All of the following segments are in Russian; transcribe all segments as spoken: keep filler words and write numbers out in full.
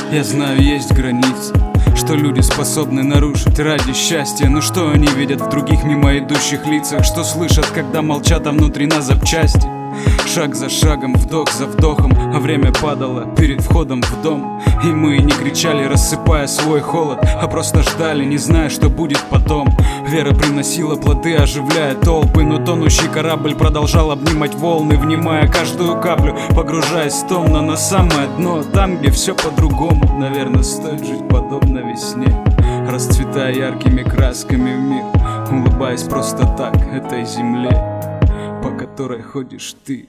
Я знаю, есть границы, что люди способны нарушить ради счастья. Но что они видят в других мимо идущих лицах? Что слышат, когда молчат, а внутри нас запчасти? Шаг за шагом, вдох за вдохом, а время падало перед входом в дом. И мы не кричали, рассыпая свой холод, а просто ждали, не зная, что будет потом. Вера приносила плоды, оживляя толпы, но тонущий корабль продолжал обнимать волны, внимая каждую каплю, погружаясь томно на самое дно. Там, где все по-другому, наверное, стоит жить подобно весне, расцветая яркими красками в мир, улыбаясь просто так этой земле, по которой ходишь ты.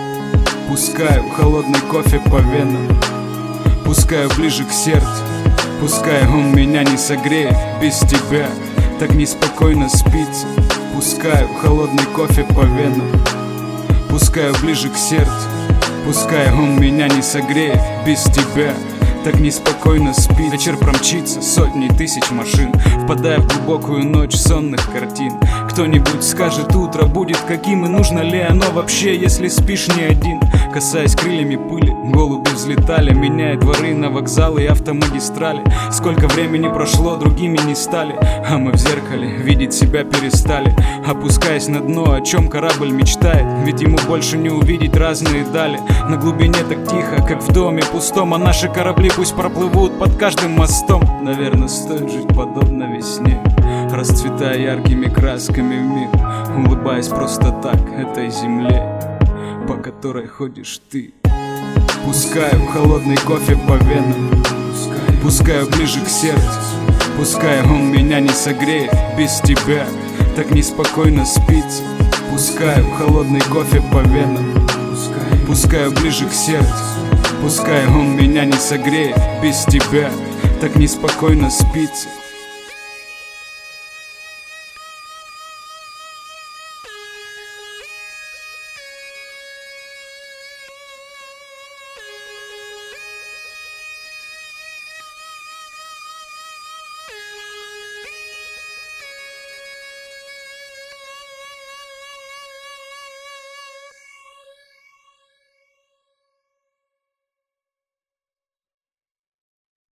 Пускаю холодный кофе по венам, пускаю ближе к сердцу, пускай он меня не согреет. Без тебя так неспокойно спится. Пускаю холодный кофе по венам, пускаю ближе к сердцу, пускай он меня не согреет. Без тебя так неспокойно спит. Вечер промчится сотни тысяч машин, впадая в глубокую ночь сонных картин. Кто-нибудь скажет, утро будет каким, и нужно ли оно вообще, если спишь не один? Касаясь крыльями пыли, голуби взлетали, меняя дворы на вокзалы и автомагистрали. Сколько времени прошло, другими не стали, а мы в зеркале видеть себя перестали. Опускаясь на дно, о чем корабль мечтает, ведь ему больше не увидеть разные дали. На глубине так тихо, как в доме пустом, а наши корабли пусть проплывут под каждым мостом. Наверное, стоит жить подобно весне, расцветая яркими красками в мир, улыбаясь просто так этой земле, по которой ходишь ты. Пускаю холодный кофе по венам, пускаю ближе к сердцу, пускай он меня не согреет. Без тебя так неспокойно спится. Пускаю холодный кофе по венам, пускаю ближе к сердцу, пускай он меня не согреет. Без тебя так неспокойно спится.